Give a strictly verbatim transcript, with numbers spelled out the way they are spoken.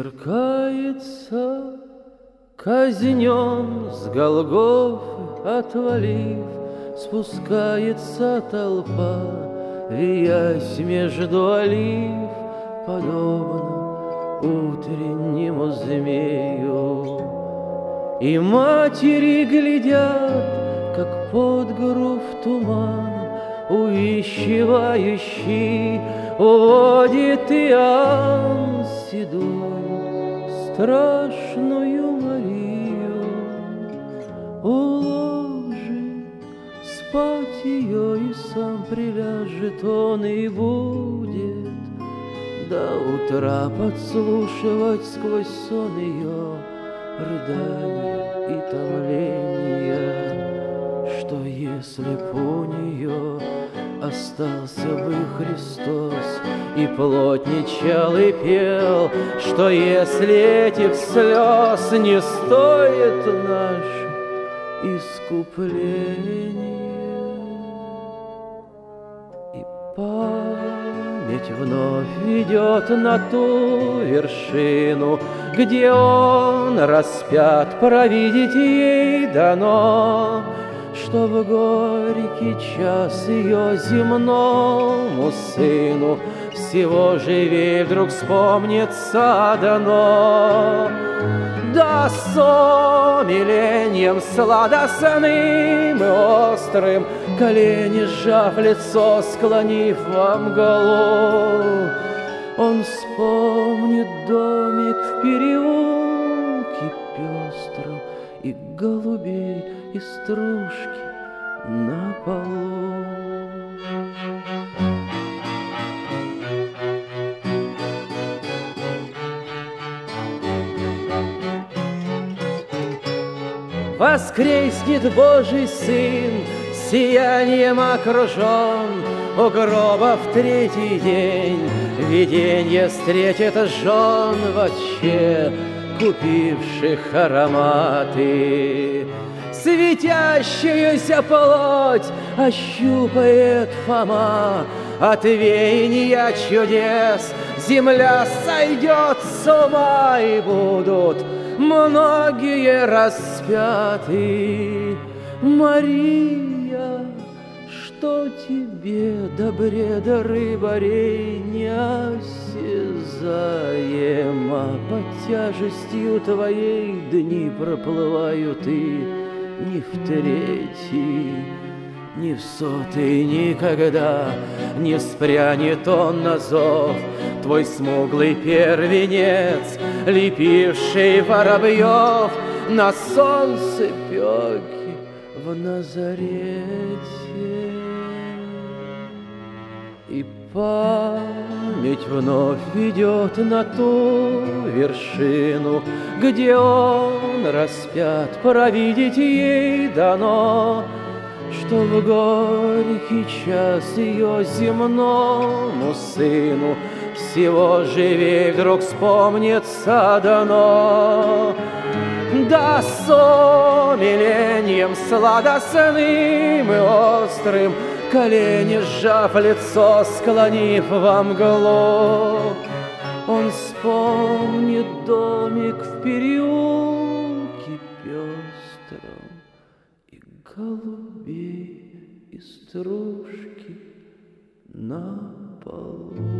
смеркается, казнен с Голгофы отвалив, спускается толпа, виясь между олив, подобно утреннему змею. И матери глядят, как под грув туман, увещевающий уводит Иоанн седую, страшную Марию. Уложит спать ее, и сам приляжет он, и будет до утра подслушивать сквозь сон ее рыдания и томления. Что если б у нее остался бы Христос и плотничал и пел, что если этих слез не стоит наше искупление? И память вновь ведет на ту вершину, где он распят, провидеть ей дано, что в горький час ее земному сыну всего живей вдруг вспомнится дано. Да с умилением сладостным и острым, колени сжав, лицо склонив вам голову, он вспомнит домик в переулке пестром и голубей и стружки на полу. Воскреснет Божий Сын, сиянием окружен, у гроба в третий день виденье встретит жен вотче, купивших ароматы. Светящуюся плоть ощупает Фома, от веяния чудес земля сойдет с ума, и будут многие распяты. Мария, что тебе до бреда рыбарей неосязаемо? Под тяжестью твоей дни проплывают, и ни в третий, ни в сотый никогда не спрянет он на зов твой смуглый первенец, лепивший воробьев на солнцепёке в Назарете. И память вновь ведет на ту вершину, где он распят, провидеть ей дано, что в горький час ее земному сыну всего живей вдруг вспомнится дано. Да с умилением сладостным и острым, колени сжав, лицо склонив вам голову, он вспомнит домик в переулке пестром и голубей и стружки на полу.